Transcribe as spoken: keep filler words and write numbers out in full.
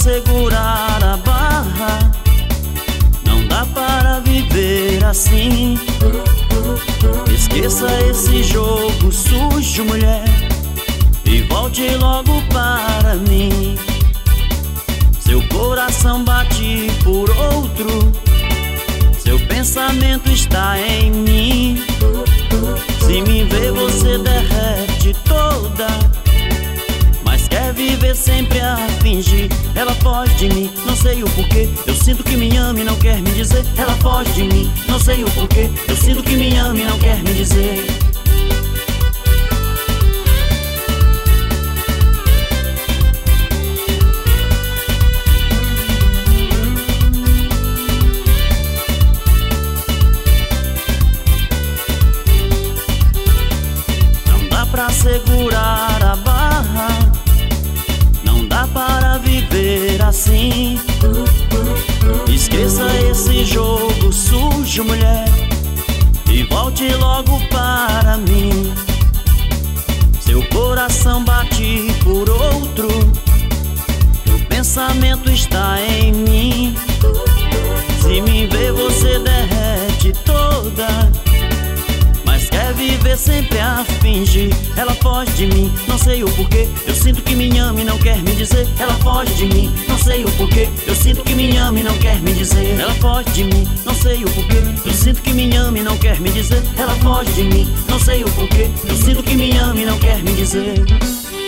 segurar a barra, não dá para viver assim. Esqueça esse jogo sujo, mulher, e volte logo para mim. Seu coração bate por outro, seu pensamento está em mim. Se me vê você derrete toda, mas quer viver sempre a fingir. Ela foge de mim, não sei o porquê. Eu sinto que me ama e não quer me dizer. Ela foge de mim, não sei o porquê. Eu sinto que me ama e não quer me dizer. Pra segurar a barra, não dá para viver assim. Esqueça esse jogo sujo, mulher, e volte logo para mim. Seu coração bate por outro, meu pensamento está em mim. Se me vê você derrete toda, mas quer viver sempre a fingir. Ela foge de mim, não sei o porquê. Eu sinto que me ama e não quer me dizer. Ela foge de mim, não sei o porquê. Eu sinto que me ama e não quer me dizer. Ela foge de mim, não sei o porquê. Eu sinto que me ama e não quer me dizer. Ela foge de mim, não sei o porquê. Eu sinto que me ama e não quer me dizer.